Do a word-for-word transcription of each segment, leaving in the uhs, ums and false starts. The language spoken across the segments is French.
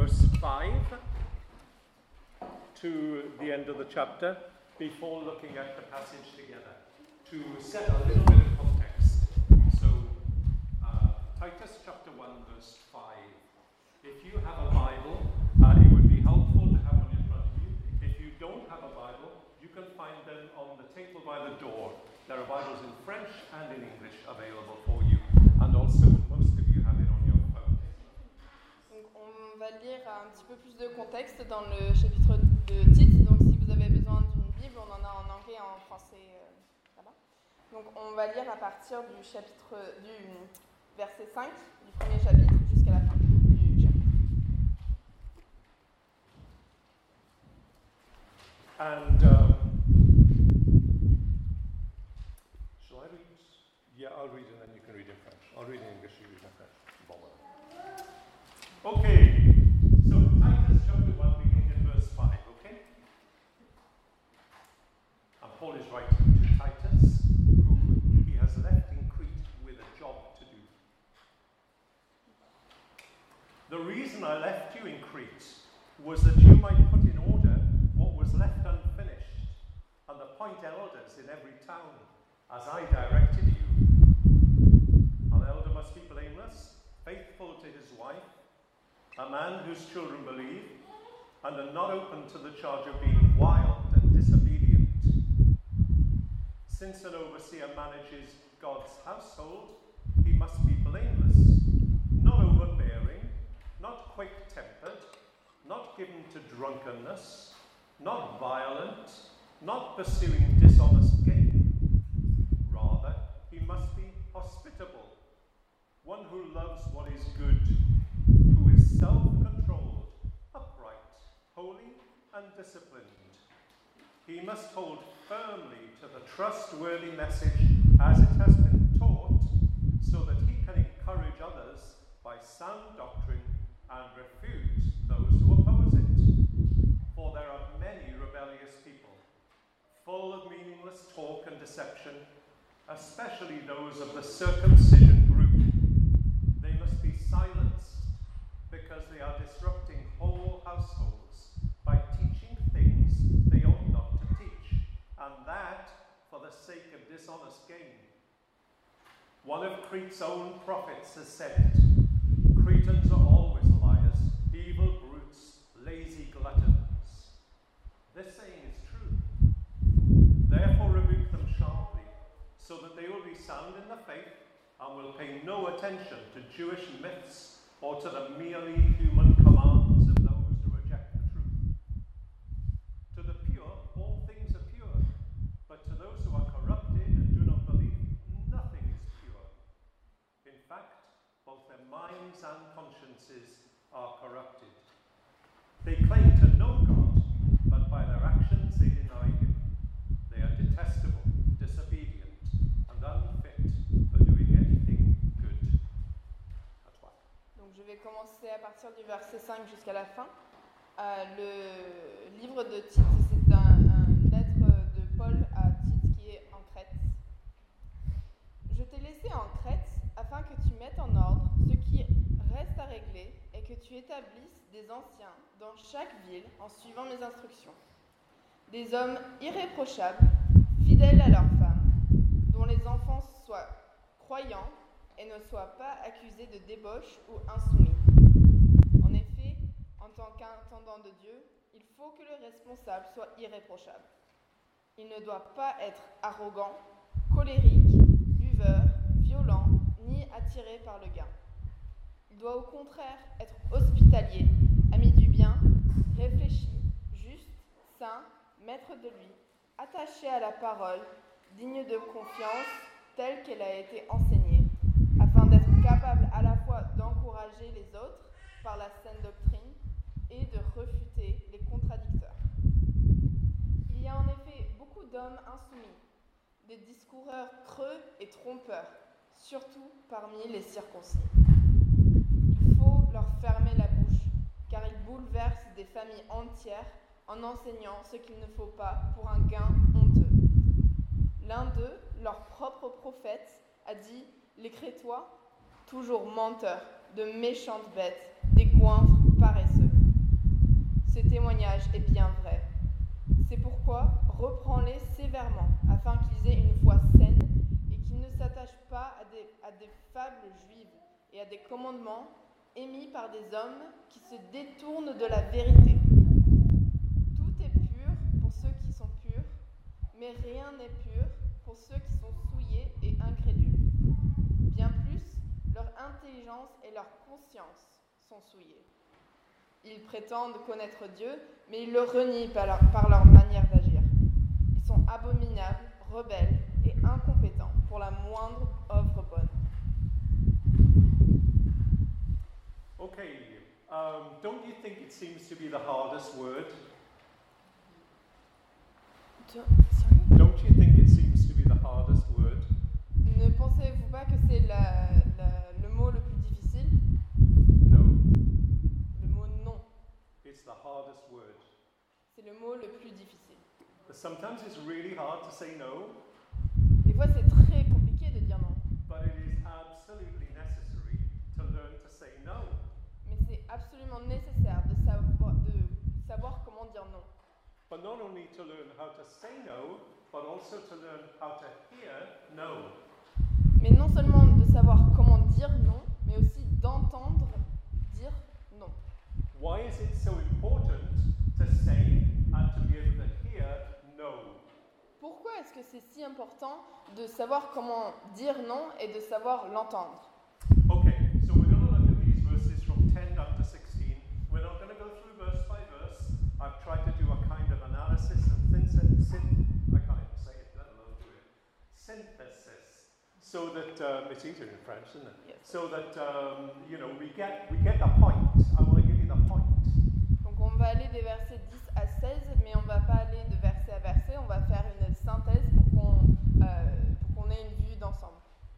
verse five to the end of the chapter before looking at the passage together to set a little bit of context. So, uh, Titus chapter one, verse five. If you have a Bible, uh, it would be helpful to have one in front of you. If you don't have a Bible, you can find them on the table by the door. There are Bibles in French and in English available for you. And also, most of you have it on your phone. Donc, on va lire un petit peu plus de contexte dans le chapitre de Tite. Donc, si vous avez besoin d'une Bible, on en a en anglais et en français euh, là-bas. Donc, on va lire à partir du chapitre du verset cinq du premier chapitre jusqu'à la fin du chapitre. And um, shall I read? Yeah, I'll read and then you can read in French. I'll read in English, you read in French. Bother. Okay, so Titus chapter one, beginning in verse five, okay? And Paul is writing to Titus, who he has left in Crete with a job to do. The reason I left you in Crete was that you might put in order what was left unfinished, and appoint elders in every town, as I directed you. An elder must be blameless, faithful to his wife, a man whose children believe, and are not open to the charge of being wild and disobedient. Since an overseer manages God's household, he must be blameless, not overbearing, not quick-tempered, not given to drunkenness, not violent, not pursuing dishonest gain. Rather, he must be hospitable, one who loves what is good, who is self-controlled, upright, holy, and disciplined. He must hold firmly to the trustworthy message as it has been taught, so that he can encourage others by sound doctrine and refute those who oppose it. For there are many rebellious people, full of meaningless talk and deception, especially those of the circumcision group. They must be silenced, because they are disrupting whole households by teaching things they ought not to teach, and that for the sake of dishonest gain. One of Crete's own prophets has said it: Cretans are always liars, evil brutes, lazy gluttons. This saying is true. Therefore rebuke them sharply, so that they will be sound in the faith and will pay no attention to Jewish myths or to the merely human commands of those who reject the truth. To the pure, all things are pure, but to those who are corrupted and do not believe, nothing is pure. In fact, both their minds and consciences are corrupted. They claim to know God, but by their actions they deny him. They are detestable, disobedient, and unfit for doing anything good. À toi. Donc, je vais commencer à partir du verset cinq jusqu'à la fin. Euh, le livre de Tite, c'est un, une lettre de Paul à Tite qui est en Crète. Je t'ai laissé en Crète afin que tu mettes en ordre ce qui reste à régler et que tu établisses des anciens dans chaque ville en suivant mes instructions. Des hommes irréprochables, fidèles à leurs femmes, dont les enfants soient croyants et ne soient pas accusés de débauche ou insoumis. En effet, en tant qu'intendant de Dieu, il faut que le responsable soit irréprochable. Il ne doit pas être arrogant, colérique, buveur, violent, ni attiré par le gain. Il doit au contraire être hospitalier, ami du bien, réfléchi, juste, saint, maître de lui, attaché à la parole, digne de confiance, telle qu'elle a été enseignée, afin d'être capable à la fois d'encourager les autres par la saine doctrine et de refuter les contradicteurs. Il y a en effet beaucoup d'hommes insoumis, des discoureurs creux et trompeurs, surtout parmi les circoncis. Il faut leur fermer la bouche, car ils bouleversent des familles entières en enseignant ce qu'il ne faut pas pour un gain honteux. L'un d'eux, leur propre prophète, a dit « Les Crétois, toujours menteurs, de méchantes bêtes, des goinfres paresseux. Ce témoignage est bien vrai. C'est pourquoi reprends-les sévèrement, afin qu'ils aient une foi saine et qu'ils ne s'attachent pas à des, à des fables juives et à des commandements émis par des hommes qui se détournent de la vérité. Tout est pur pour ceux qui sont purs, mais rien n'est pur pour ceux qui sont souillés et incrédules. Bien plus, leur intelligence et leur conscience sont souillées. Ils prétendent connaître Dieu, mais ils le renient par leur, par leur manière d'agir. Ils sont abominables, rebelles et incompétents pour la moindre œuvre bonne. Okay, um, don't you think it seems to be the hardest word? Do- sorry? Don't you think it seems to be the hardest word? Ne pensez-vous pas que c'est la, la- le mot le plus difficile? No, Le mot non, it's the hardest word. c'est le mot le plus difficile. Sometimes it's really hard to say no, Des fois, c'est très compliqué de dire non, but it is absolutely necessary to learn to say no. mais c'est absolument nécessaire de savoir, de savoir comment dire non. But not only to learn how to say no, but also to learn how to hear no. Mais non seulement de savoir comment dire non, mais aussi d'entendre dire non. Why is it so important to say and to be able to hear no? Pourquoi est-ce que c'est si important de savoir comment dire non et de savoir l'entendre? Okay, so we're going to look at these verses from ten down to sixteen. We're not going to go through verse by verse. I've tried to do a kind of analysis and synthesis. I can't even say it, let alone do it. Synthesis. So that um, it's easier in French, isn't it? Yes. So that um, you know we get we get the point. I want to give you the point. Donc on va aller des versets dix à seize, mais on va pas aller de verset à verset, on va faire une synthèse pour qu'on euh, pour qu'on ait une vue d'ensemble.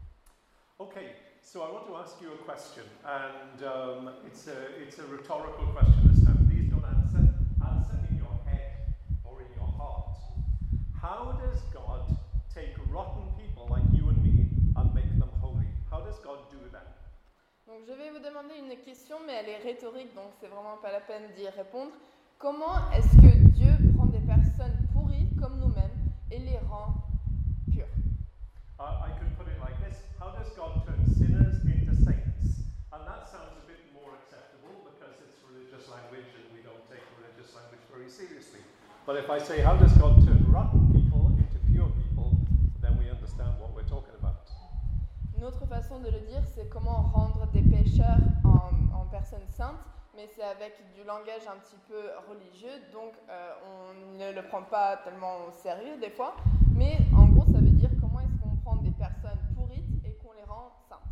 Okay, so I want to ask you a question, and um, it's a it's a rhetorical question this time. Please don't answer. Answer in your head or in your heart. How does God take rotten people like you and me and make them holy? How does God do that? Donc je vais vous demander une question, mais elle est rhétorique, donc c'est vraiment pas la peine d'y répondre. Comment est-ce que Dieu prend des personnes pourries comme nous-mêmes et les rend pures? Uh, I could put it like this: how does God turn sinners into saints? And that sounds a bit more acceptable because it's religious language, and we don't take religious language very seriously. But if I say, how does God turn rotten people into pure people, then we understand what we're talking about. Une autre façon de le dire, c'est comment rendre des pécheurs en, en personnes saintes, mais c'est avec du langage un petit peu religieux, donc euh, on ne le prend pas tellement au sérieux des fois, mais en gros ça veut dire comment est-ce qu'on prend des personnes pourrites et qu'on les rend saintes.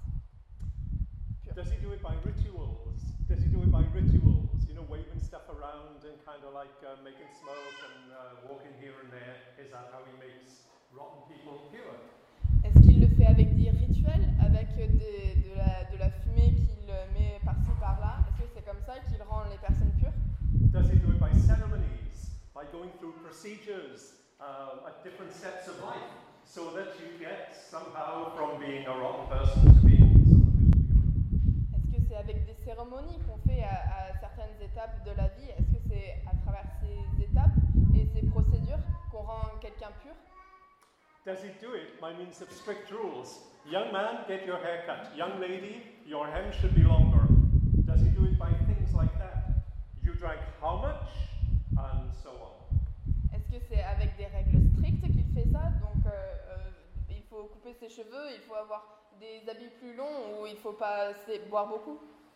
Pures. Does he do it by rituals? Does he do it by rituals? You know, waving stuff around and kind of like uh, making smoke and uh, walking here and there. Is that how he makes rotten people pure? Est-ce qu'il le fait avec des rituels, avec des- de, la, de la fumée qu'il met par-ci par-là? Est-ce que c'est comme ça qu'il rend les personnes pures? Does he do it by ceremonies, by going through procedures uh, at different steps of life, so that you get somehow from being a rotten person to being someone who's pure? Est-ce que c'est avec des cérémonies qu'on fait à, à certaines étapes de la vie? Est-ce que c'est à travers ces étapes et ces procédures qu'on rend quelqu'un pur? Does he do it by means of strict rules? Young man, get your hair cut. Young lady, your hem should be longer. Does he do it by things like that? You drank how much? And so on. Est-ce que c'est avec des règles strictes qu'il fait ça? Donc euh, euh, il faut couper ses cheveux, il faut avoir des habits plus longs ou il faut pas se- boire beaucoup?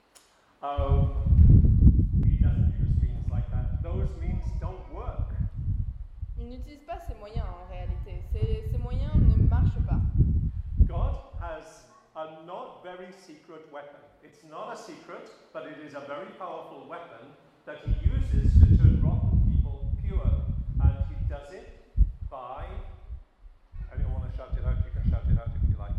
Um, he doesn't use means like that. Those means don't work. Il n'utilise pas ces moyens en réalité. Ces, ces moyens ne marchent pas. God has a not very secret weapon. It's not a secret, but it is a very powerful weapon that he uses to turn rotten people pure. And he does it by. Anyone want to shout it out? You can shout it out if you like.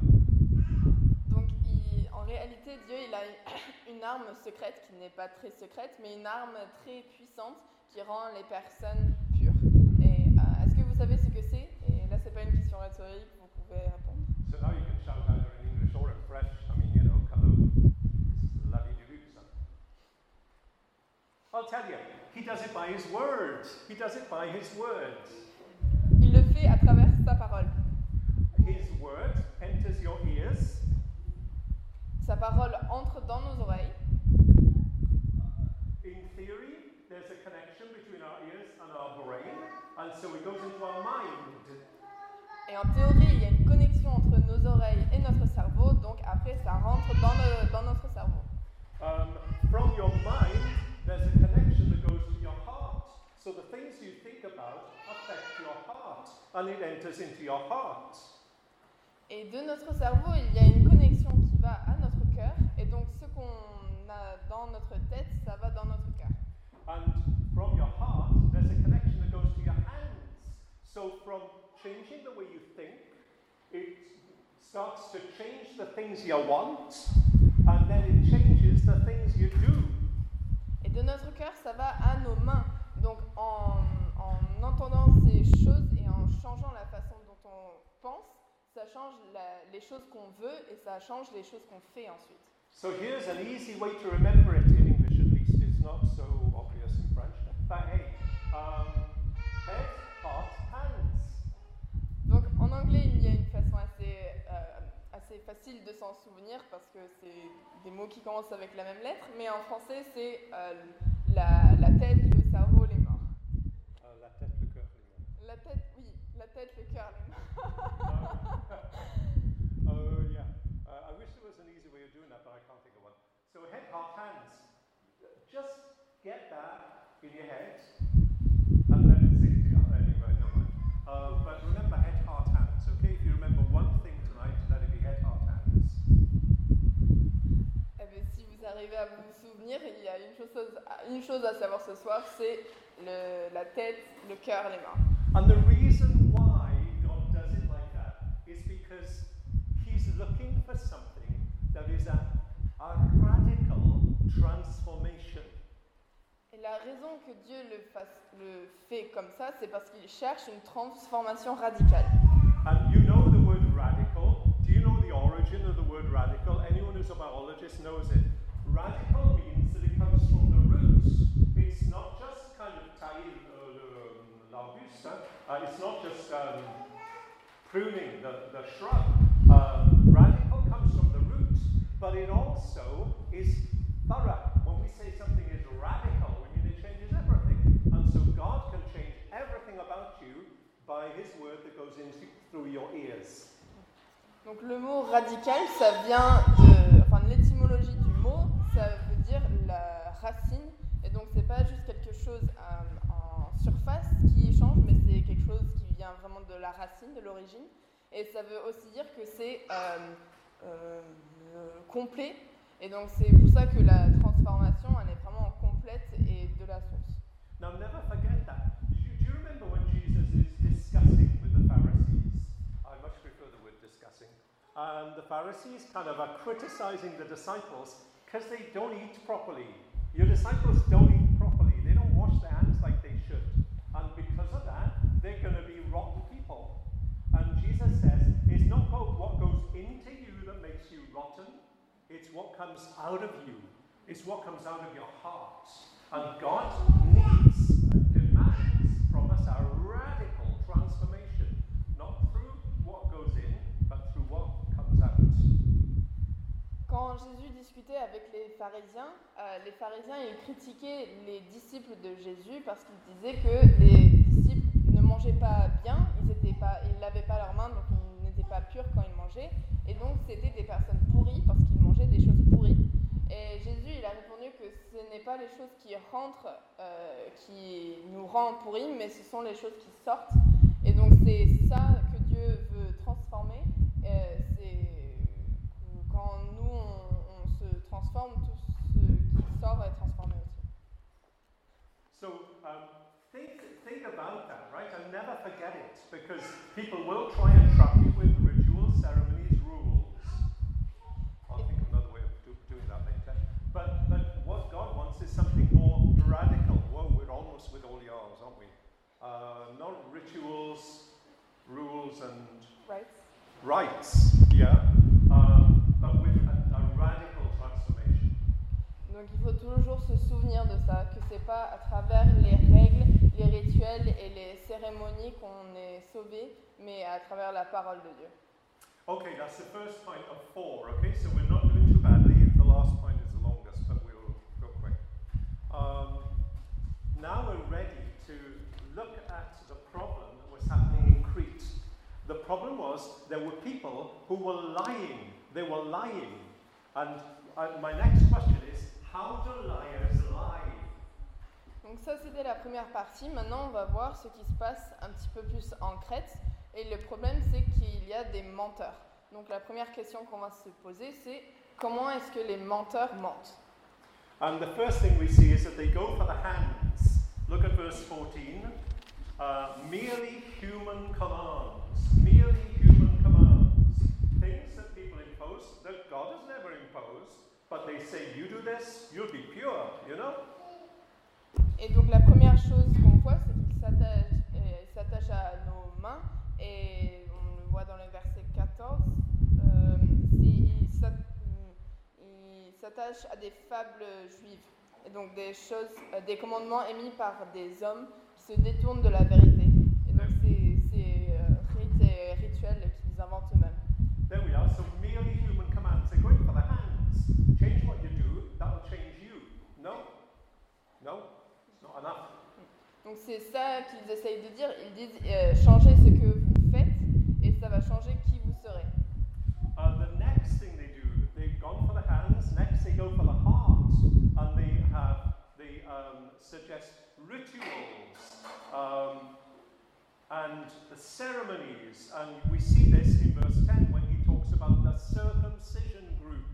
Donc il- en réalité, Dieu il a une arme secrète qui n'est pas très secrète, mais une arme très puissante qui rend les personnes pures. Et euh, est-ce que vous savez ce que c'est? Et là, c'est pas une question rhétorique, vous pouvez répondre. So now you can shout either in English or in French. I mean, you know, kind of la vie du luxe. I'll tell you, he does it by his words. He does it by his words. Il le fait à travers sa parole. His word enters your ears. Sa parole entre dans nos oreilles. In theory, there's a connection between our ears and our brain, and so it goes into our mind. Et en théorie, il y a une connexion entre nos oreilles et notre cerveau, donc après ça rentre dans, le, dans notre cerveau. Um, from your mind, there's a connection that goes to your heart. So the things you think about affect your heart, and it enters into your heart. Et de notre cerveau, il y a une connexion qui va à notre cœur, et donc ce qu'on a dans notre tête, ça va dans notre cœur. And from your heart, there's a connection that goes to your hands. So from changing the way you think, it starts to change the things you want, and then it changes the things you do. Et de notre cœur, ça va à nos mains. Donc en, en entendant ces choses et en changeant la façon dont on pense, ça change la, les choses qu'on veut et ça change les choses qu'on fait ensuite. So here's an easy way to remember it in English, at least. It's not so obvious in French. But hey, um, head, heart, hands. Donc en anglais, il y a une façon assez, euh, assez facile de s'en souvenir parce que c'est des mots qui commencent avec la même lettre, mais en français, c'est euh, la, la tête, le cerveau, les mains. Uh, la tête, le cœur, les mains. La tête, oui, la tête, le cœur, les mains. Oh, yeah. Uh, I wish there was an easy way of doing that, but I can't think of one. So head, heart, hands. Just get that in your head and let it sink to you. Anyway, no mind. Uh, but remember head, heart, hands, okay? If you remember one thing tonight, let it be head, heart, hands. Eh bien, si vous arrivez à vous souvenir, il y a une chose, une chose à savoir ce soir, c'est le, la tête, le cœur, les mains. And the reason why God does it like that is because He's looking for something that is a, a radical transformation. Et la raison que Dieu le, fasse, le fait comme ça, c'est parce qu'il cherche une transformation radicale. And you know the word radical. Do you know the origin of the word radical? Anyone who's a biologist knows it. Radical means that it comes from the roots. It's not just kind of taille uh, l'arbuste. Uh, it's not just um, pruning the, the shrub. Um, radical comes from the roots, but it also is thorough. When we say something is radical, we mean it changes everything. And so God can change everything about you by His word that goes in through your ears. Donc le mot radical, ça vient de, enfin de l'étymologie du mot, ça veut dire la racine, et donc c'est pas juste quelque chose euh, en surface qui change, mais c'est quelque chose qui vient vraiment de la racine, de l'origine, et ça veut aussi dire que c'est euh, euh, complet, et donc c'est pour ça que la transformation, elle est vraiment complète et de la source. Now never forget that. Do you, do you remember when Jesus is discussing with the Pharisees? I much prefer the word discussing. And the Pharisees kind of are criticizing the disciples because they don't eat properly. Your disciples don't eat properly. They don't wash their hands like they should. And because of that, they're going to be rotten people. And Jesus says, it's not what goes into you that makes you rotten. It's what comes out of you. It's what comes out of your heart. And God needs and demands from us a radical transformation. Not through what goes in, but through what comes out. Quand Jésus discutait avec les pharisiens, euh, les pharisiens ils critiquaient les disciples de Jésus parce qu'ils disaient que les disciples ne mangeaient pas bien, ils étaient pas, ils lavaient pas leurs mains, donc ils n'étaient pas purs quand ils mangeaient, et donc c'était des personnes pourries parce qu'ils mangeaient des choses pourries. Et Jésus il a répondu que ce n'est pas les choses qui rentrent euh, qui nous rendent pourris, mais ce sont les choses qui sortent. Et donc c'est ça que Dieu veut transformer. Euh, c'est quand nous on, on se transforme, tout ce qui sort est transformé aussi. So um, think, think about that, right? And never forget it, because people will try and trap you with rituals, ceremonies, rules. I'll think of another way of do, doing that later. But, but what God wants is something more radical. Whoa, we're almost with all yours, aren't we? Uh, not rituals, rules, and Right? rites, yeah, um, but with a, a radical transformation. Donc il faut toujours se souvenir de ça, que c'est pas à travers les règles, les rituels et les cérémonies qu'on est sauvé, mais à travers la parole de Dieu. Okay, that's the first point of four, okay? So we're not doing too badly. The last point is the longest, but we'll go quick. Um, now we're ready to look at the problem that was happening in Crete. The problem was there were people who were lying. They were lying. And uh, my next question is, how do liars lie? Donc ça c'était la première partie. Maintenant on va voir ce qui se passe un petit peu plus en Crète. Et le problème c'est qu'il y a des menteurs. Donc la première question qu'on va se poser c'est comment est-ce que les menteurs mentent? And the first thing we see is that they go for the hands. Look at verse fourteen. Uh, merely human commands. Merely human commands. Things that people impose that God has never imposed, but they say, you do this, you'll be pure, you know? Et donc la première chose qu'on voit, c'est qu'ils s'attachent, euh, ils s'attachent à nos mains, et on le voit dans le verset quatorze, euh, ils s'attachent à des fables juives, et donc des choses, euh, des commandements émis par des hommes qui se détournent de la vérité. Et donc c'est ces euh, rites et rituels qu'ils inventent eux-mêmes. There we are, so merely human commands. They're going for the hands. Change what you do, that'll change you. No? No? It's not enough. Donc c'est ça qu'ils essayent de dire. Ils disent euh, changez ce que vous faites et ça va changer qui vous serez. Uh, the next thing they do, they've gone for the hands. Next, they go for the heart, and they have they um, suggest rituals um, and the ceremonies. And we see this in verse ten when he talks about the circumcision group.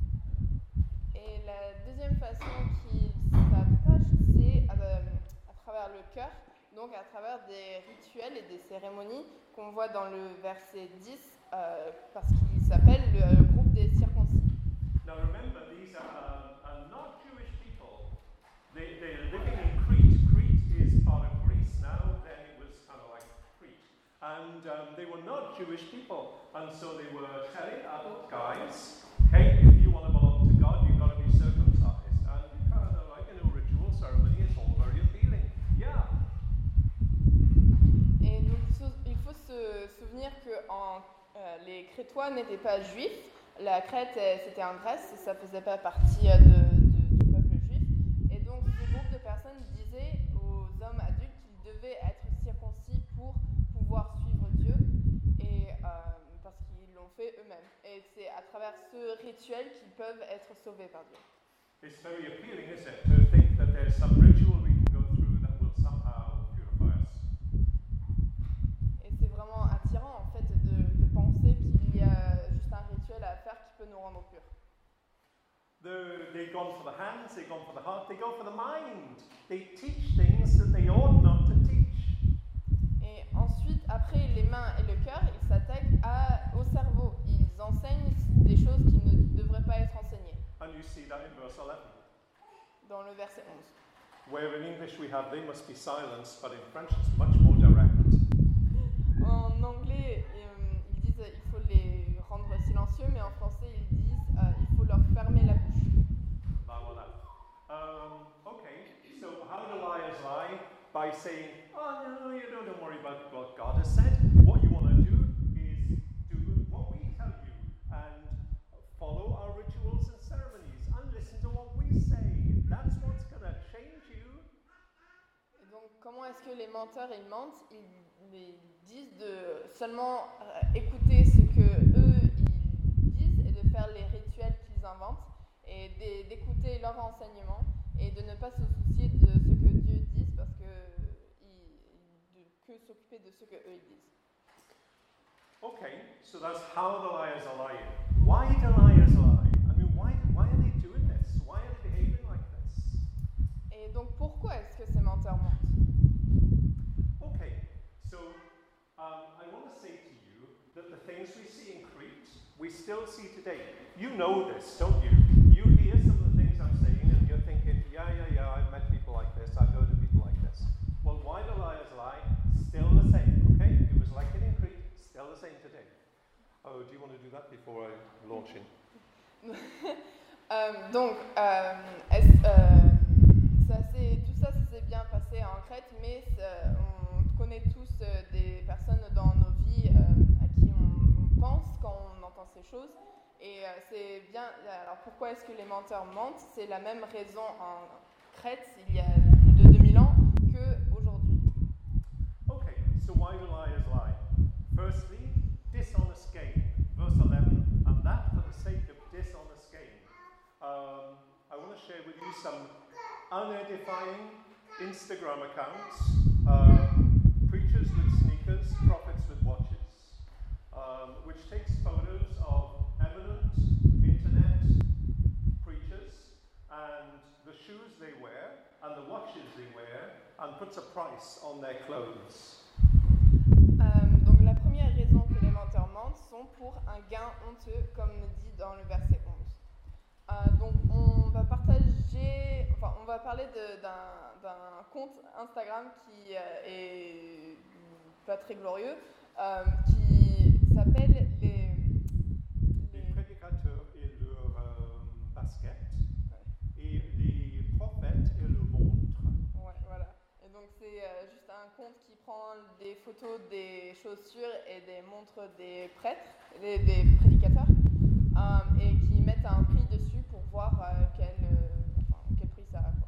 Et la deuxième façon qu'ils s'attachent, c'est à, à travers le cœur, donc à travers des rituels et des cérémonies qu'on voit dans le verset dix, euh, parce qu'il s'appelle le, le groupe des circoncis. Now remember, these are, um, are not Jewish people. They, they're living in Crete. Crete is part of Greece now, then it was kind of like Crete. And um, they were not Jewish people. And so they were telling adult guys, hey, if you want to belong to God, you've got to be circumcised. And you kind of like a new ritual ceremony, it's all very appealing. Yeah. Et donc il faut se souvenir que en, euh, les Crétois n'étaient pas juifs. La Crète, c'était en Grèce, ça ne faisait pas partie de, de, du peuple juif. Et donc, ce groupe de personnes disait aux hommes adultes qu'ils devaient être circoncis pour pouvoir suivre Dieu, et, euh, parce qu'ils l'ont fait eux-mêmes. Et c'est à travers ce rituel qu'ils peuvent être sauvés par Dieu. It's very appealing, isn't it, to think that there's some ritual we can go through that will somehow purify us. Et c'est vraiment attirant, en fait, de, de penser qu'il y a juste un rituel à faire qui peut nous rendre purs. The, they've gone for the hands, they've gone for the heart, they go for the mind. They teach things that they ought not to teach. Et ensuite, après les mains et le cœur, ils s'attaquent à, au cerveau. Ils enseignent des choses qui ne devraient pas être enseignées. And you see that in verse eleven. Dans le verset onze. Where in English we have, they must be silenced, but in French it's much more direct. En anglais, euh, ils disent il faut les rendre silencieux, mais en français, ils disent euh, il faut leur fermer la bouche. Bah, voilà. Um, okay, so how do liars lie? By saying, oh no, you don't, don't worry about what God has said. What you want to do is do what we tell you and follow our rituals and ceremonies and listen to what we say. That's what's going to change you. Et donc, comment est-ce que les menteurs ils mentent? Ils, ils disent de seulement euh, écouter ce que eux ils disent et de faire les rituels qu'ils inventent et de, d'écouter leurs enseignements et de ne pas se soucier de ce que Dieu dit parce que ils, de, que s'occuper de ce que eux ils disent. Okay, so that's how the liars are lying. Why do liars lie? I mean, why, why are they doing this? Why are they behaving like this? Et donc pourquoi est-ce que ces menteurs mentent? Okay, so um, I want to say to you that the things we see in Crete, we still see today. You know this, don't you? You hear some of the things I'm saying and you're thinking, yeah, yeah, yeah, I've met people like this, I've heard of people like this. Well, why do liars lie? Still the same, okay? It was like it in Crete, still the same today. Oh, do you want to do that before I launch in? Euh, donc, euh, est-ce- euh, ça s'est- tout ça, ça s'est bien passé en Crète, mais ça- on connaît tous euh, des personnes dans nos vies euh, à qui on, on pense quand on entend ces choses. Et euh, c'est bien. Alors, pourquoi est-ce que les menteurs mentent? C'est la même raison en Crète, il y a plus de deux mille ans, qu'aujourd'hui. Okay, so why do liars lie? Firstly, dishonest gain. Verse eleven, and that for the sake of dishonest gain. Um, I want to share with you some unedifying Instagram accounts. Um, preachers with sneakers, prophets with watches. Um, which takes photos of eminent internet preachers and the shoes they wear and the watches they wear and puts a price on their clothes. Euh, donc, la première raison que les menteurs mentent sont pour un gain honteux, comme dit dans le verset onze. Euh, donc, on va partager, enfin, on va parler de- d'un, d'un compte Instagram qui euh, est pas très glorieux, euh, qui s'appelle les. Les prédicateurs et leur euh, basket et les prophètes et leur montre. Ouais, voilà. Et donc, c'est euh, juste un compte qui prend des photos des chaussures et des montres des prêtres, des, des prédicateurs, euh, et qui mettent un prix dessus pour voir euh, quel, euh, enfin, quel prix ça a, quoi.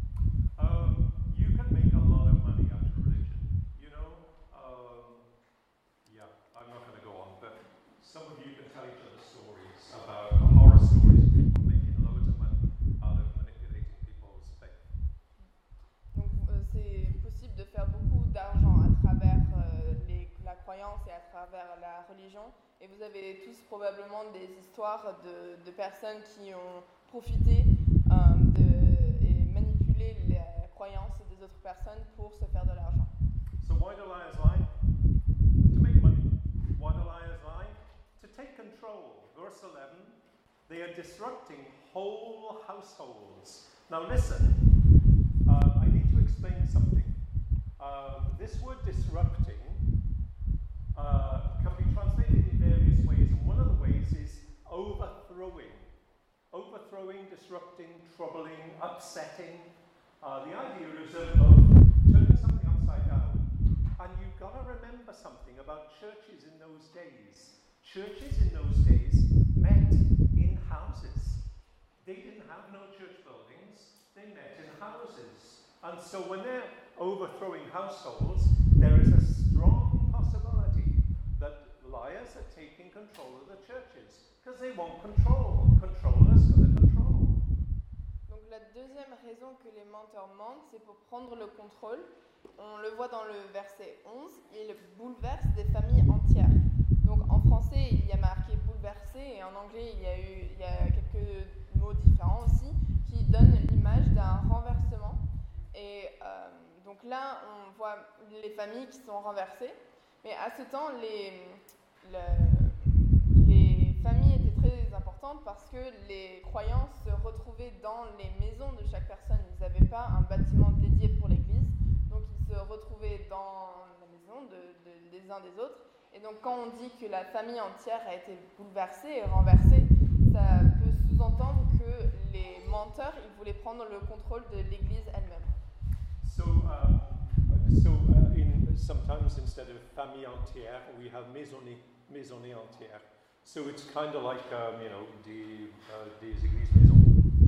Um, you can make a lot of money out of religion. You know, um, yeah, I'm not going to go on, but some of you can tell each other stories about horror stories of people making loads of money out of manipulating people's faith. Donc, euh, c'est possible de faire beaucoup d'argent à travers euh, les, la croyance et à travers la religion. Et vous avez tous probablement des histoires de, de personnes qui ont profité euh, de, et manipulé la croyance des autres personnes pour se faire de l'argent. So why do liars lie? To make money. Why do liars lie? To take control. Verse eleven, they are disrupting whole households. Now listen, uh, I need to explain something. Um, this word disrupting uh, can be translated in various ways, and one of the ways is overthrowing. Overthrowing, disrupting, troubling, upsetting. Uh, the idea is of, of turning something upside down. And you've got to remember something about churches in those days. Churches in those days met in houses. They didn't have no church buildings, they met in houses. And so when they're overthrowing households, there is a strong possibility that liars are taking control of the churches because they want control. Controllers going to control. Donc la deuxième raison que les menteurs mentent, c'est pour prendre le contrôle. On le voit dans le verset onze, ils bouleversent des familles entières. Donc en français, il y a marqué bouleverser et en anglais, il y a eu il y a quelques mots différents aussi qui donnent l'image d'un renversement. Et euh, donc là, on voit les familles qui sont renversées. Mais à ce temps, les, le, les familles étaient très importantes parce que les croyants se retrouvaient dans les maisons de chaque personne. Ils n'avaient pas un bâtiment dédié pour l'église, donc ils se retrouvaient dans la maison de, de, des uns des autres. Et donc quand on dit que la famille entière a été bouleversée et renversée, ça peut sous-entendre que les menteurs, ils voulaient prendre le contrôle de l'église elle-même. So, um, so uh, in, sometimes instead of famille entière, we have maisonnée, maisonnée entière. So it's kind of like, um, you know, des, uh, des églises maisons.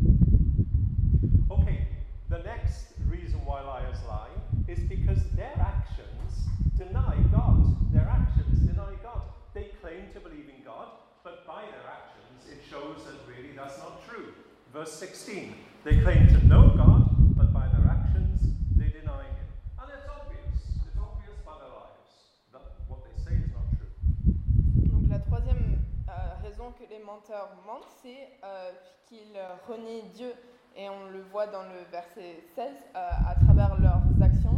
Okay, the next reason why liars lie is because their actions deny God. Their actions deny God. They claim to believe in God, but by their actions it shows that really that's not true. Verse sixteen, they claim to know God, but by their actions they deny Him. And it's obvious. It's obvious by their lives that what they say is not true. Donc la troisième euh, raison que les menteurs mentent, c'est euh, qu'ils renient Dieu. Et on le voit dans le verset seize, euh, à travers leurs actions.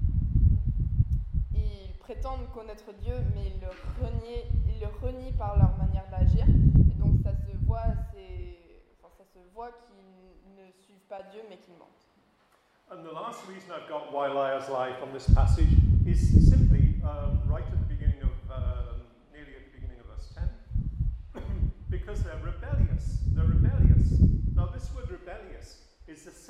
Ils prétendent connaître Dieu, mais ils le renient, ils le renient par leur manière d'agir. Et donc ça se voit, c'est, enfin, ça se voit qu'ils ne suivent pas Dieu, mais qu'ils mentent. And the last reason I've got why liars lie from this passage is simply um, right at the beginning of, um, nearly at the beginning of verse ten, because they're rebellious. They're rebellious.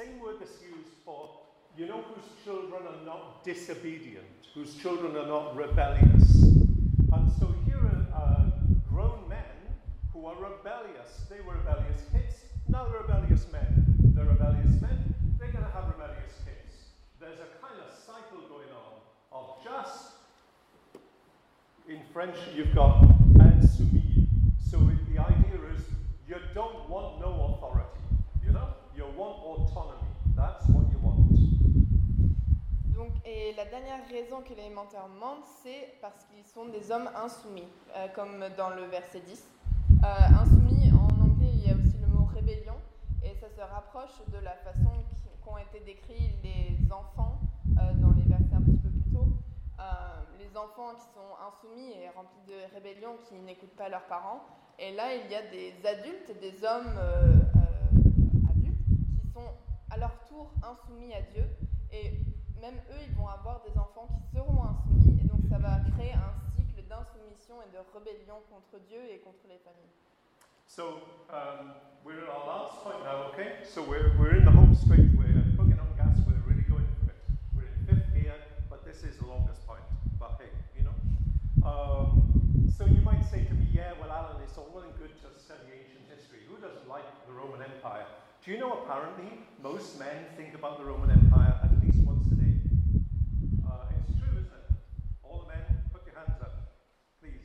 same word that's used for, you know, whose children are not disobedient, whose children are not rebellious. And so here are uh, grown men who are rebellious. They were rebellious kids, now they're rebellious men. They're rebellious men, they're going to have rebellious kids. There's a kind of cycle going on of just, in French you've got insoumis. So the idea is you don't want no authority, you know? You want autonomy. That's what you want. Donc, et la dernière raison que l'élémentaire demande, c'est parce qu'ils sont des hommes insoumis, euh, comme dans le verset dix. Euh, insoumis, en anglais, il y a aussi le mot rébellion, et ça se rapproche de la façon qu'ont été décrits les enfants euh, dans les versets un petit peu plus tôt. Euh, les enfants qui sont insoumis et remplis de rébellion, qui n'écoutent pas leurs parents. Et là, il y a des adultes, des hommes euh, euh, adultes, qui sont à leur tour insoumis à Dieu. Et même eux, ils vont avoir des enfants qui seront insoumis. Et donc, ça va créer un cycle d'insoumission et de rébellion contre Dieu et contre les familles. So, um, we're at our last point now, okay? So we're, we're in the home straight, we're cooking on gas, we're really going for it. We're in fifth gear, but this is the longest point. But hey, you know. Um, so you might say to me, yeah, well, Alan, it's all well and good to study ancient history. Who doesn't like the Roman Empire? Do you know, apparently, most men think about the Roman Empire at least once a day. Uh, it's true, isn't it? All the men, put your hands up, please.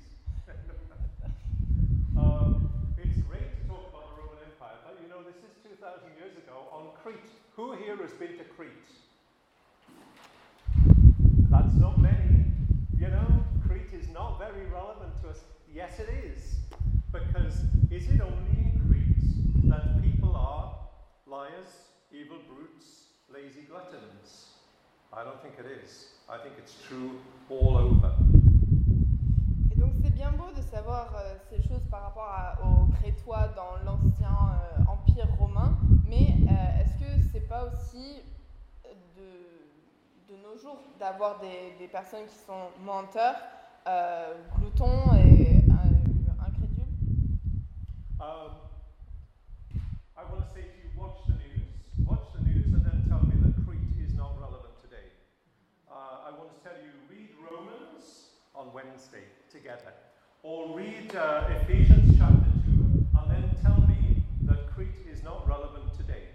um, it's great to talk about the Roman Empire, but you know, this is two thousand years ago on Crete. Who here has been to Crete? That's not many. You know, Crete is not very relevant to us. Yes, it is. Because is it only in Crete that people are liars, evil brutes, lazy gluttons? I don't think it is. I think it's true all over. Et donc c'est bien beau de savoir euh, ces choses par rapport à, aux Crétois dans l'ancien euh, empire romain, mais euh, est-ce que c'est pas aussi de, de nos jours d'avoir des, des personnes qui sont menteurs, euh, gloutons et euh, incrédules? Um, I want to say to you, watch the news. Watch the news and then tell me that Crete is not relevant today. Uh, I want to tell you, read Romans on Wednesday together. Or read uh, Ephesians chapter two and then tell me that Crete is not relevant today.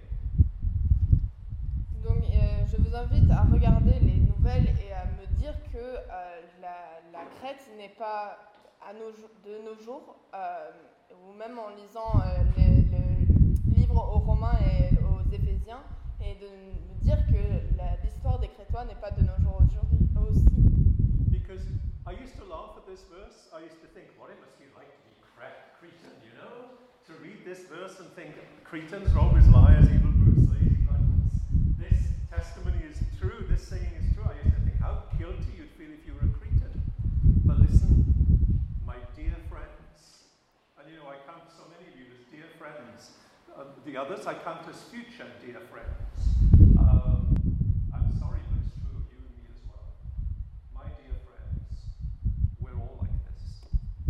Donc euh, je vous invite à regarder les nouvelles et à me dire que euh, la, la Crète n'est pas à nos, de nos jours, euh, ou même en lisant euh, les, les livres aux Romains et aux Éphésiens, et de me dire que la, l'histoire des Crétois n'est pas de nos jours aujourd'hui aussi. Because I used to laugh at this verse. I used to think, what it must be like to be Cretan, you know? To read this verse and think, Cretans are always liars, evil brutes, lazy gluttons. This testimony is true, this saying is true. I used to think how guilty you'd feel if you were a Cretan. But listen, my dear friends, and you know, I count so many of you as dear friends. Uh, the others I count as future dear friends. Um, I'm sorry, but it's true of you and me as well. My dear friends, we're all like this.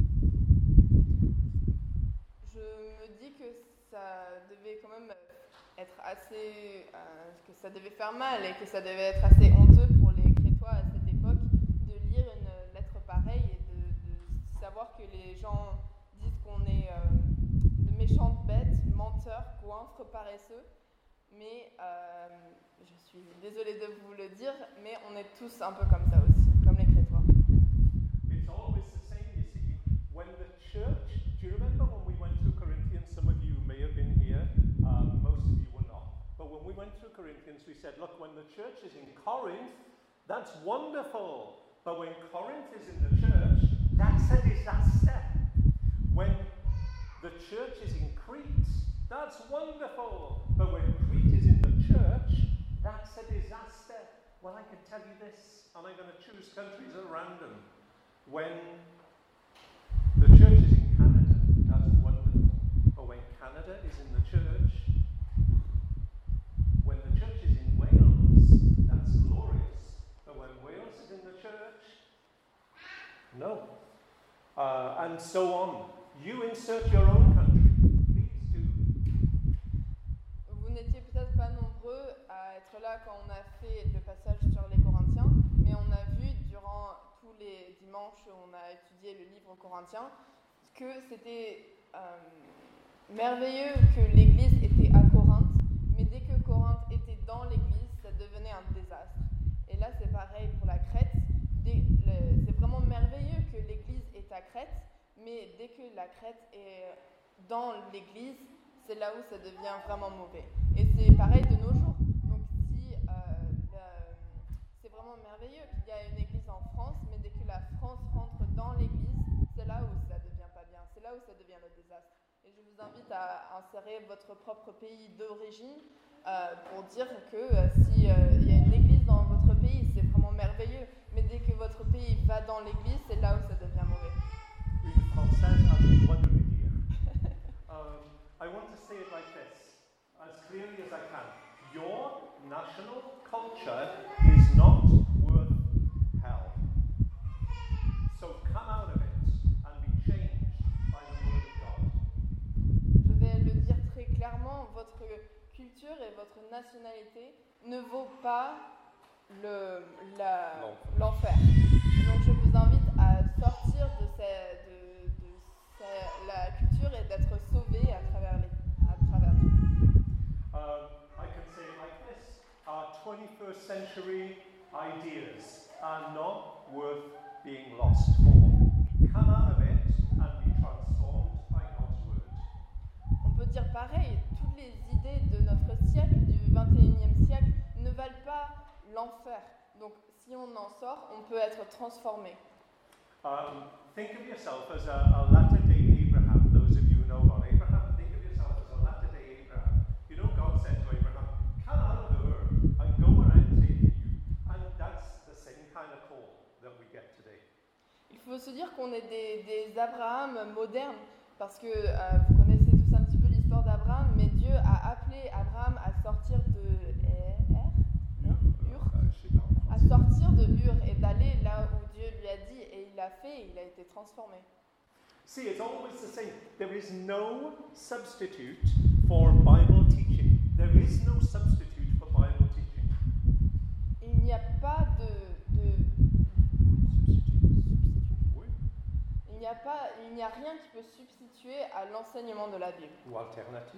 Je me dis que ça devait quand même être assez, euh, que ça devait faire mal et que ça devait être assez honteux pour les Crétois à cette époque de lire une lettre pareille et de, de savoir que les gens disent qu'on est euh, de méchantes bêtes, menteurs, goinfres, paresseux. Mais euh, je suis désolée de vous le dire, mais on est tous un peu comme ça aussi, comme les Crétois. It's always the same, you see. When the church, do you remember when we went through Corinthians? Some of you may have been here, um, most of you were not. But when we went through Corinthians, we said, look, when the church is in Corinth, that's wonderful. But when Corinth is in the church, that's a disaster. When the church is in Crete, that's wonderful. But when Crete is in the church, that's a disaster. Well, I can tell you this, and I'm going to choose countries at random. When the church is in Canada, that's wonderful. But when Canada is in the church, when the church is in Wales, that's glorious. But when Wales is in the church, no. Uh, and so on. You insert your own country. Please do. Vous n'étiez peut-être pas nombreux être là quand on a fait le passage sur les Corinthiens, mais on a vu durant tous les dimanches où on a étudié le livre Corinthiens que c'était euh, merveilleux que l'Église était à Corinthe, mais dès que Corinthe était dans l'Église, ça devenait un désastre. Et là, c'est pareil pour la Crète. Dès, le, c'est vraiment merveilleux que l'Église est à Crète, mais dès que la Crète est dans l'Église, c'est là où ça devient vraiment mauvais. Et c'est pareil de nos jours. Donc si euh, la, c'est vraiment merveilleux qu'il y a une Église en France, mais dès que la France rentre dans l'Église, c'est là où ça devient pas bien. C'est là où ça devient le désastre. Et je vous invite à insérer votre propre pays d'origine euh, pour dire que euh, si euh, il y a une Église dans votre pays, c'est vraiment merveilleux. Mais dès que votre pays va dans l'Église, c'est là où ça devient mauvais. Une Française a le droit de le dire. um, I want to say it like this, as clearly as I can. Your national culture is not worth hell. So come out of it and be changed by the word of God. Je vais le dire très clairement, votre culture et votre nationalité ne vaut pas le, la, l'enfer. Donc je vous invite à sortir de, ces, de, de ces, la culture et d'être sauvé à travers, les, à travers Dieu. Um, I can say it like this. Our twenty-first century ideas are not worth being lost for. Come out of it and be transformed by God's word. On peut dire pareil, toutes les idées de notre siècle, du vingt et unième siècle, ne valent pas l'enfer. Donc si on en sort, on peut être transformé. Um, think of yourself as a, a latter-day Abraham. Those of you who know about Abraham, think of yourself as a latter-day Abraham. You know, God said to Abraham, come out of Ur and go where I'm taking you. And that's the same kind of call that we get today. Il faut se dire qu'on est des, des Abraham modernes, parce que euh, vous connaissez tous un petit peu l'histoire d'Abraham, mais Dieu a appelé Abraham à sortir de Ur, Ur, à sortir de Ur et d'aller là où Dieu lui a dit, et il l'a fait, et il a été transformé. See, it's always the same. There is no substitute for Bible teaching. There is no substitute for Bible teaching. Il n'y a pas de, de Oui. il n'y a pas, il n'y a rien qui peut substituer à l'enseignement de la Bible. Ou alternatif.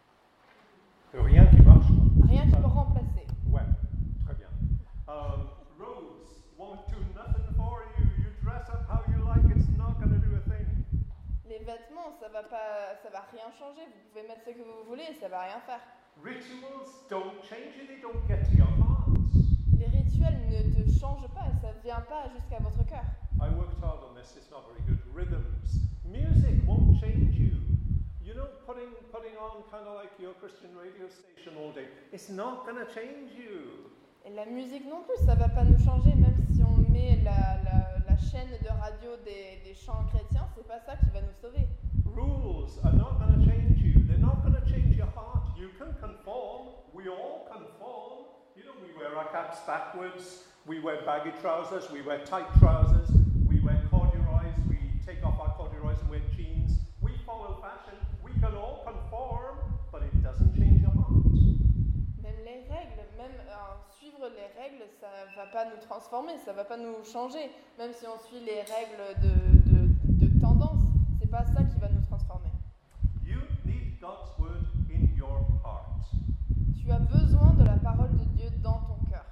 Rien qui marche. Rien qui peut remplacer. Ouais, très bien. Um, Rose won't do nothing for you. You dress up how you like. It's not going to do a thing. Les vêtements, ça va pas, ça va rien changer. Vous pouvez mettre ce que vous voulez, ça va rien faire. Rituals don't change you. They don't get to your heart. Les rituels ne te changent pas, ça ne vient pas jusqu'à votre cœur. I worked hard on this. It's not very good. Rhythms. Music won't change you. You know, putting putting on kind of like your Christian radio station all day. It's not going to change you. Et la musique non plus, ça va pas nous changer, même si on met la, la, la chaîne de radio des, des chants chrétiens, c'est pas ça qui va nous sauver. Rules are not going to change you. They're not going to change your heart. You can conform. We all conform. You know, we wear our caps backwards. We wear baggy trousers. We wear tight trousers. We wear corduroys. We take off our corduroys and wear jeans. We follow fashion. We can all conform, but it doesn't change your heart. Même les règles, même euh, suivre les règles, ça va pas nous transformer, ça va pas nous changer. Même si on suit les règles de, de, de tendance, c'est pas ça qui va nous transformer. You need God's word in your heart. Tu as besoin de la parole de Dieu dans ton cœur.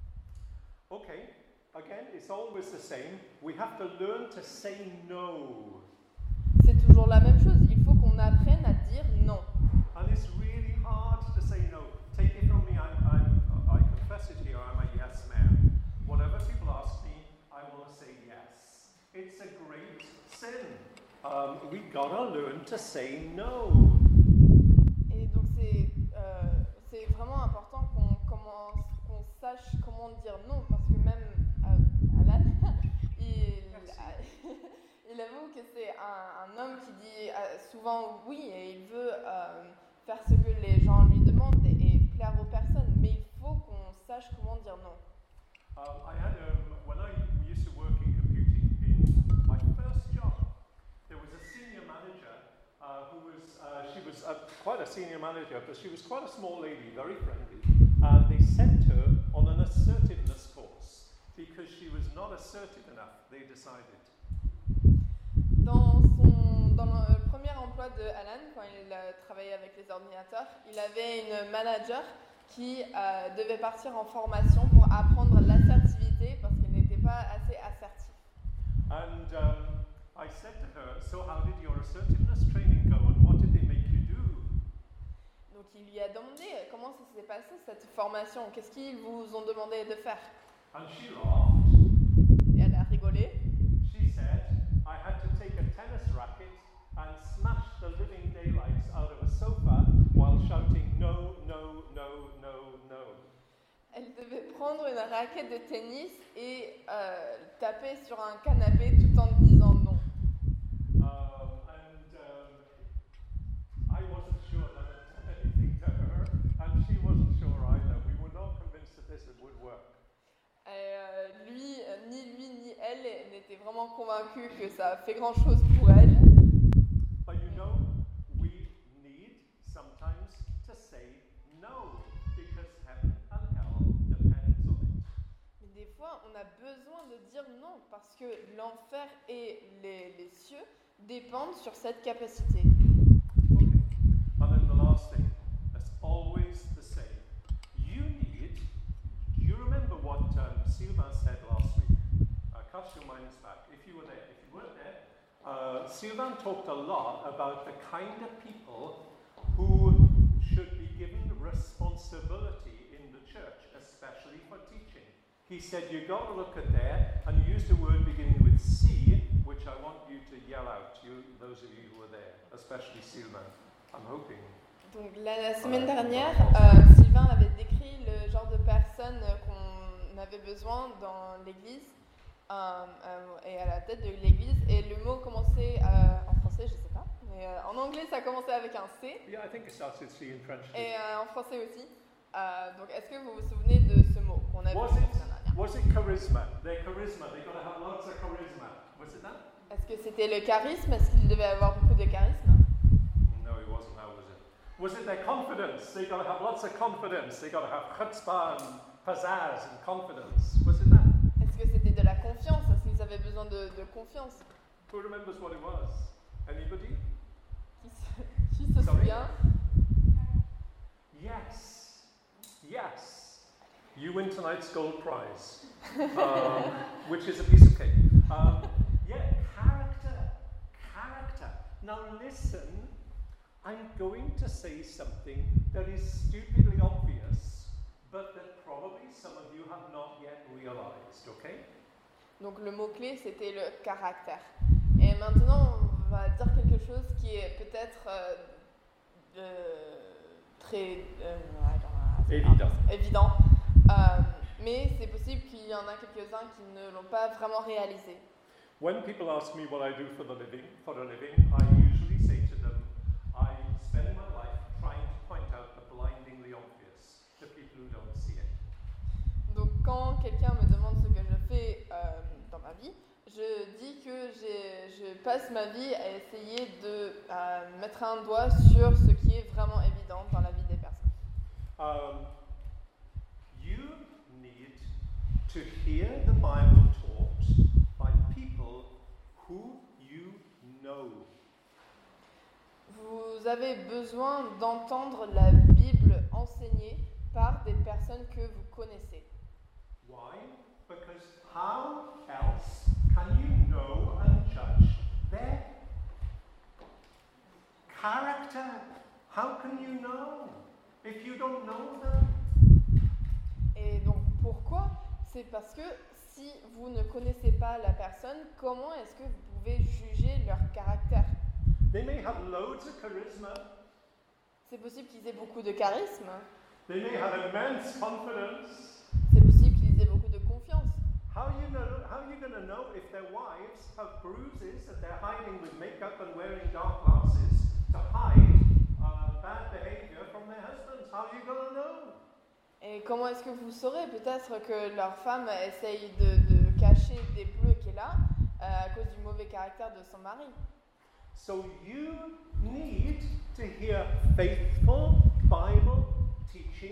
Okay, again, it's always the same. We have to learn to say no. C'est toujours la même chose, il faut qu'on apprenne à dire non. And it's really hard to say no. Take it from me, I'm, I'm, I confess it here, I'm a yes man. Whatever people ask me, I will say yes. It's a great sin. Um, we gotta learn to say no. Et donc c'est, euh, c'est vraiment important qu'on, commence, qu'on sache comment dire non, parce que même euh, Alan, il, il avoue que c'est un, un homme qui dit euh, souvent oui et il veut euh, faire ce que les gens lui demandent et, et plaire aux personnes, mais il faut qu'on sache comment dire non. Um, I had um, when I used to work in computing, in my first job, there was a senior manager uh, who was, uh, she was uh, quite a senior manager, but she was quite a small lady, very friendly. And they sent her on an assertiveness course because she was not assertive enough, they decided. Dans, son, dans le premier emploi de Alan, quand il a travaillé avec les ordinateurs, il avait une manager qui euh, devait partir en formation pour apprendre l'assertivité parce qu'il n'était pas assez assertif. And um, I said to her, so how did your assertiveness training go and what did they make you do? Donc il lui a demandé comment ça s'est passé cette formation, qu'est-ce qu'ils vous ont demandé de faire? And she laughed. Et elle a rigolé. She said, I had to take a tennis racket and smash the living daylights out of a sofa while shouting no, no, no, no, no. Elle devait prendre une raquette de tennis et euh, taper sur un canapé tout en disant non. Um, and um, I wasn't sure that it done anything to her, and she wasn't sure either. We were not convinced that this would work. Et euh, lui, euh, ni lui ni elle n'étaient vraiment convaincus que ça a fait grand chose pour elle. But you know, we need sometimes to say no, because heaven and hell depends on it. Mais des fois, on a besoin de dire non parce que l'enfer et les, les cieux dépendent sur cette capacité. Okay. And then the last thing, that's always the same. You need, do you remember what um, Sylvain said last week? Uh, cast your minds back, if you were there. If you weren't there, uh, Sylvain talked a lot about the kind of people who should be given responsibility in the church, especially for teaching. He said you've got to look at there, and he used a word beginning with C, which I want you to yell out, you, those of you who were there, especially Sylvain. I'm hoping. Donc la, la semaine dernière, euh, Sylvain avait décrit le genre de personnes qu'on avait besoin dans l'église euh, euh, et à la tête de l'église. Et le mot commençait euh, en français, je sais pas, mais euh, en anglais ça commençait avec un C. Yeah, I think it starts with C in French. Et euh, en français aussi. Euh, donc est-ce que vous vous souvenez de ce mot qu'on avait Was vu la it, semaine dernière? was it charisma? Their charisma, they got to have lots of charisma. Was it that? Est-ce que c'était le charisme? Est-ce qu'il devait avoir beaucoup de charisme? No, it wasn't that, was it? Was it their confidence? They got to have lots of confidence. They got to have chutzpah and pizzazz and confidence. Was it that? Est-ce que c'était de la confiance? Est-ce qu'ils avaient besoin de, de confiance? Who remembers what it was? Anybody? Qui se, qui se Sorry? souvient? Yes. Yes. You win tonight's gold prize, um, which is a piece of cake. Um, yeah, character. Character. Now listen, I'm going to say something that is stupidly obvious, but that probably some of you have not yet realized, okay? Donc le mot-clé, c'était le caractère. Et maintenant, on va dire quelque chose qui est peut-être euh, euh, très euh, Évident. évident. Euh, mais c'est possible qu'il y en a quelques-uns qui ne l'ont pas vraiment réalisé. When people ask me what I do for the living, for a living, I usually say to them, I spend my life trying to point out the blindingly obvious to people who don't see it. Donc quand quelqu'un me demande ce que je fais euh, dans ma vie, je dis que j'ai, je passe ma vie à essayer de euh, mettre un doigt sur ce qui est vraiment évident dans la vie des personnes. Um, you need to hear the Bible taught by people who you know. Vous avez besoin d'entendre la Bible enseignée par des personnes que vous connaissez. Why? Because how else can you know and judge their character? How can you know if you don't know them? Et donc pourquoi? C'est parce que si vous ne connaissez pas la personne, comment est-ce que vous pouvez juger leur caractère? They may have loads of charisma. C'est possible qu'ils aient beaucoup de charisme. They may have immense confidence. C'est possible qu'ils aient beaucoup de confiance. How you know? How are you going to know if their wives have bruises that they're hiding with makeup and wearing dark glasses to hide uh, bad behavior from their husbands? How are you going to know? Et comment est-ce que vous saurez peut-être que leur femme essaye de, de cacher des bleus qu'elle a euh, à cause du mauvais caractère de son mari? So you need to hear faithful Bible teaching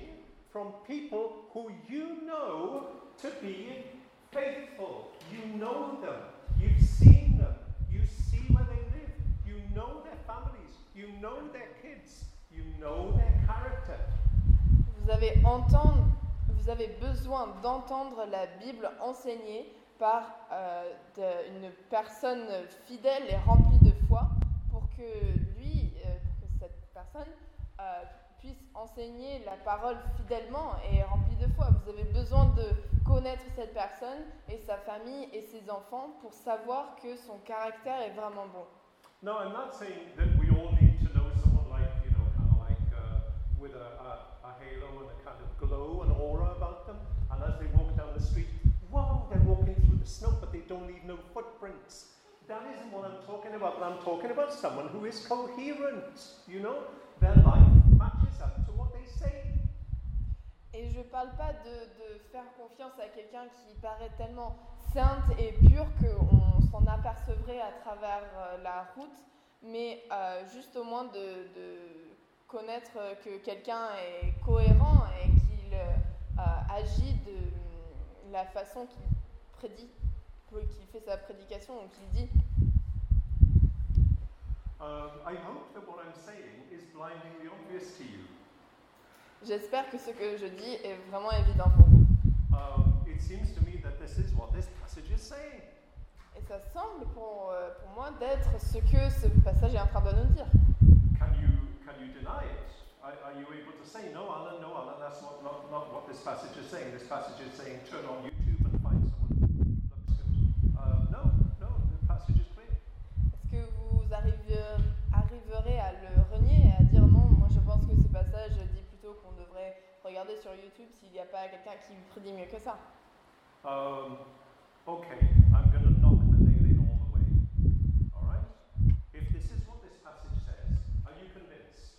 from people who you know to be faithful. You know them. You've seen them. You see where they live. You know their families. You know their kids. You know their character. Vous avez, entendre, vous avez besoin d'entendre la Bible enseignée par euh, de, une personne fidèle et remplie de foi pour que lui, euh, pour que cette personne euh, puisse enseigner la parole fidèlement et remplie de foi. Vous avez besoin de connaître cette personne et sa famille et ses enfants pour savoir que son caractère est vraiment bon. No, I'm not saying that we all need to know someone like, you know, kind of like uh, with a, a, a halo and a kind of glow and aura about them. And as they walk down the street, wow, they're walking through the snow, but they don't leave no footprints. That isn't what I'm talking about. But I'm talking about someone who is coherent, you know? Their life matches up to what they say. Et je ne parle pas de, de faire confiance à quelqu'un qui paraît tellement sainte et pure qu'on s'en apercevrait à travers euh, la route, mais euh, juste au moins de, de connaître que quelqu'un est cohérent et qu'il euh, agit de la façon qu'il prédit, qu'il fait sa prédication ou qu'il dit. Um, I hope that what I'm saying is blindingly obvious to you. J'espère que ce que je dis est vraiment évident pour vous. Um, it seems to me that this is what this passage is saying. Et ça semble pour, euh, pour moi d'être ce que ce passage est en train de nous dire. Can you can you deny it? Are, are you able to say, no, Alan, no, Alan, that's not, not, not what this passage is saying. This passage is saying, turn on YouTube and find someone who looks good. Uh, no, no, the passage is clear. Est-ce que vous arrivez, arriverez à le renier et à dire non, moi je pense que ce passage dit plutôt qu'on devrait regarder sur YouTube s'il n'y a pas quelqu'un qui prédit mieux que ça. Um, okay, I'm going to knock the nail in all the way. All right? If this is what this passage says, are you convinced?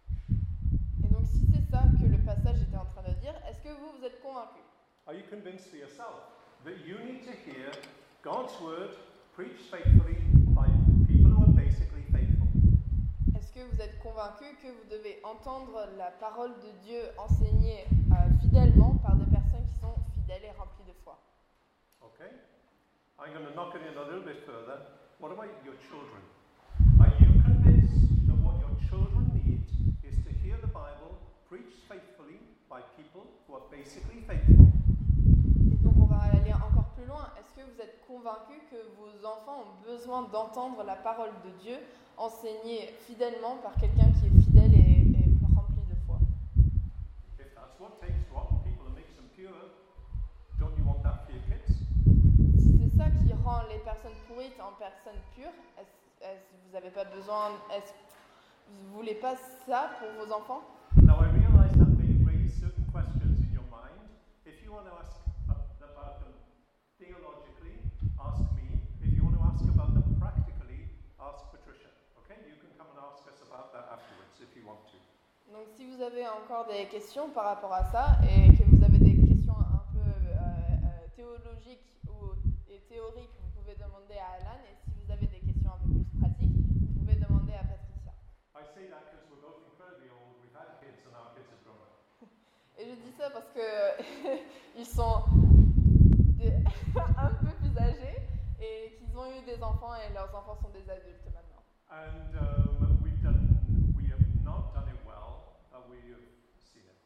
Et donc si c'est ça que le passage était en train de dire, est-ce que vous, vous êtes convaincu? Are you convinced for yourself that you need to hear God's word preached faithfully by people who are basically faithful? Est-ce que vous êtes convaincu que vous devez entendre la parole de Dieu enseignée euh, fidèlement par des personnes qui sont fidèles et remplies de foi? Okay? I'm going to knock it in a little bit further. What about your children? Are you convinced that what your children need is to hear the Bible preached faithfully by people who are basically faithful? Et donc on va aller encore plus loin. Est-ce que vous êtes convaincu que vos enfants ont besoin d'entendre la parole de Dieu enseignée fidèlement par quelqu'un qui est fidèle et, et rempli de foi? If that's what takes to rotten people and makes them pure, don't you want that for your kids? Si c'est ça qui rend les personnes pourrites en personnes pures, est-ce, est-ce vous n'avez pas besoin, est-ce vous voulez pas ça pour vos enfants? Now I realize that may raise certain questions in your mind. If you want to ask about them theologically, ask me. If you want to ask about them practically, ask Patricia. Okay? You can come and ask us about that afterwards if you want to. Donc si vous avez encore des questions par rapport à ça et que vous avez des questions un peu euh, euh, théologiques ou et théoriques, vous pouvez demander à Alan, et si vous avez des questions un peu plus pratiques, vous pouvez demander à Patricia. I say that because we're both incredibly old. We've had kids and our kids have grown up. Et je dis ça parce que ils sont des un peu plus âgés et qu'ils ont eu des enfants et leurs enfants sont des adultes maintenant. And um, we've done, we have not done it well, uh, we have seen it.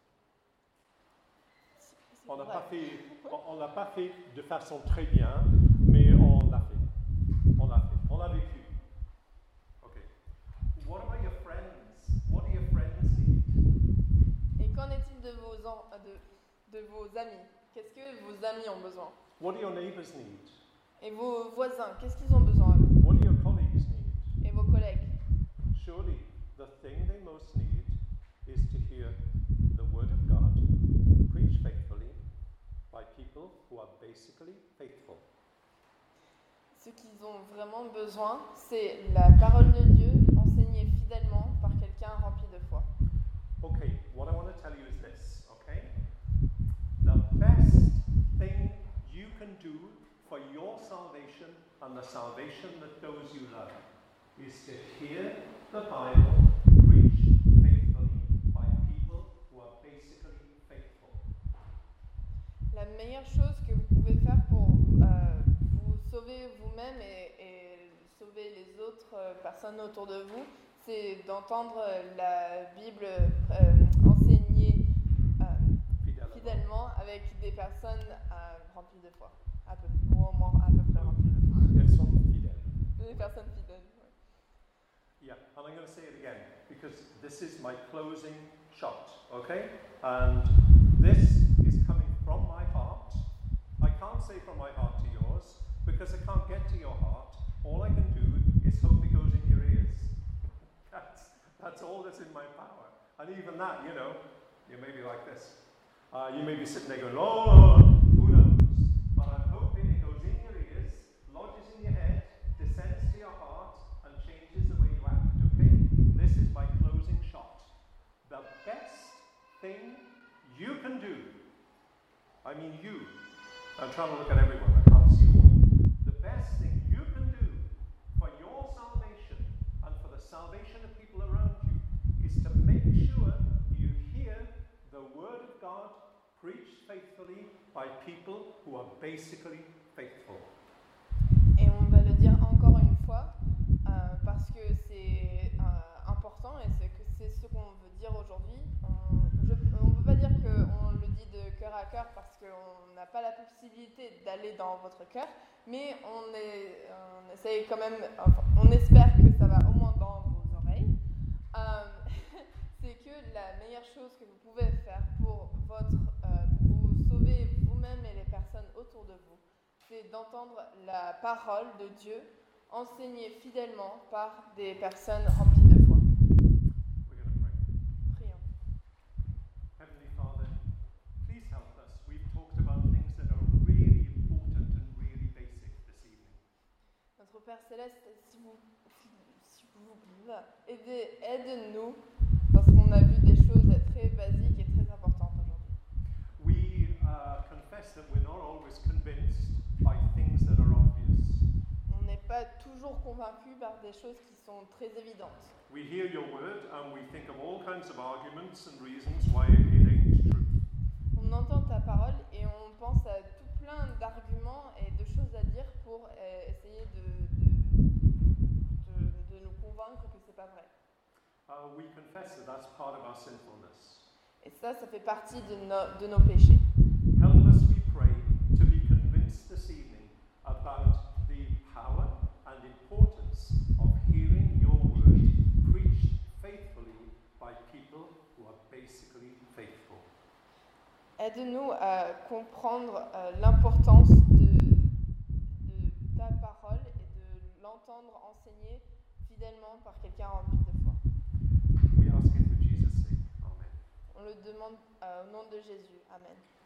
On n'a pas fait, on l'a pas fait de façon très bien, mais on l'a fait. On l'a fait. On l'a vécu. Okay. What about your friends? What do your friends need? Et qu'en est-il de vos, en- de, de vos amis? Qu'est-ce que vos amis ont besoin? What do your neighbors need? Et vos voisins, qu'est-ce qu'ils ont besoin? What do your colleagues need? Et vos collègues? Surely the thing they most need is to hear the word of God preached faithfully by people who are basically faithful. Ce qu'ils ont vraiment besoin, c'est la parole de Dieu enseignée fidèlement par quelqu'un rempli de foi. Okay, what I want to tell you is this, okay? The best thing you can do for your salvation and the salvation that those you love is to hear the Bible preached faithfully by people who are basically faithful. meilleure chose que vous pouvez faire pour euh, vous sauver vous-même et, et sauver les autres euh, personnes autour de vous, c'est d'entendre la Bible euh, enseignée euh, Fidèlement. fidèlement avec des personnes euh, remplies de foi, à peu, ou au moins à peu près remplies de foi. Personnes fidèles. Des personnes fidèles. Ouais. Yeah, and I'm going to say it again because this is my closing shot, okay? And this is coming from my heart. I can't say from my heart to yours because I can't get to your heart. All I can do is hope it goes in your ears. That's, that's all that's in my power. And even that, you know, you may be like this. Uh, you may be sitting there going, oh, who knows? But I'm hoping it goes in your ears, lodges in your head, descends to your heart, and changes the way you act, okay? This is my closing shot. The best thing you can do, I mean you, I'm trying to look at everyone, I can't see you all. The best thing you can do for your salvation and for the salvation of people around you is to make sure you hear the Word of God preached faithfully by people who are basically faithful. Et on va le dire encore une fois, euh, parce que c'est euh, important et c'est, que c'est ce qu'on veut dire aujourd'hui. On ne peut pas dire qu'on le dit de cœur à cœur parce qu'on n'a pas la possibilité d'aller dans votre cœur, mais on, est, on essaye quand même, enfin, on espère que ça va au moins dans vos oreilles. Euh, c'est que la meilleure chose que vous pouvez faire pour, votre, euh, pour vous sauver vous-même et les personnes autour de vous, c'est d'entendre la parole de Dieu enseignée fidèlement par des personnes remplies de foi. We're going to pray. Prions. Heavenly Father, please help us. We've talked about things that are really important and really basic this evening. Notre Père Céleste, si vous, si vous aidez, aide-nous, parce qu'on a vu des choses très basiques et très importantes aujourd'hui. We uh, confess that we're not always convinced by things that are obvious. On n'est pas toujours convaincu par des choses qui sont très évidentes. We hear your word and we think of all kinds of arguments and reasons why it ain't true. On entend ta parole et on pense à tout plein d'arguments et de choses à dire pour euh, essayer de, de, de, de nous convaincre que c'est pas vrai. Uh, we confess that that's part of our sinfulness. Et ça, ça fait partie de, no, de nos péchés. Help us, we pray, to be convinced this evening about the power and importance of hearing your word preached faithfully by people who are basically faithful. Aide-nous à comprendre euh, l'importance de, de ta parole et de l'entendre enseigner fidèlement par quelqu'un rempli de foi. We ask it for Jesus' sake. Amen. On le demande euh, au nom de Jésus. Amen.